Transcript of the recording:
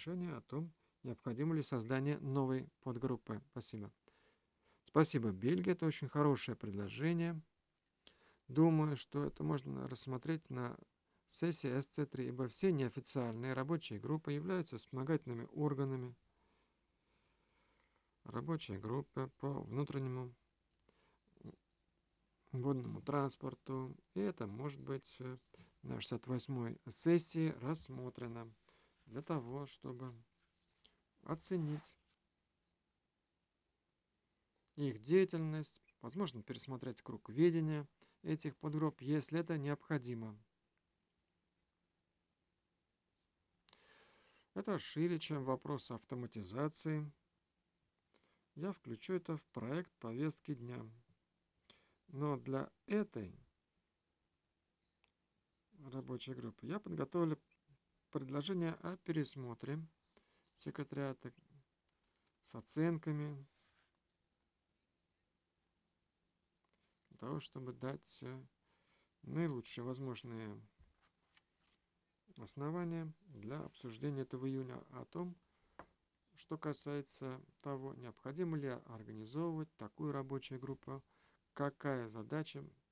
решение о том, необходимо ли создание новой подгруппы. Спасибо. Спасибо, Бельгия. Это очень хорошее предложение. Думаю, что это можно рассмотреть на сессии СЦ3, ибо все неофициальные рабочие группы являются вспомогательными органами рабочей группы по внутреннему водному транспорту. И это может быть на 68-й сессии рассмотрено для того, чтобы оценить их деятельность, возможно, пересмотреть круг ведения этих подгрупп, если это необходимо. Это шире, чем вопрос автоматизации. Я включу это в проект повестки дня. Но для этой рабочей группы я подготовлю предложение о пересмотре секретариата с оценками, для того, чтобы дать наилучшие возможные основания для обсуждения этого июня о том, что касается того, необходимо ли организовывать такую рабочую группу, какая задача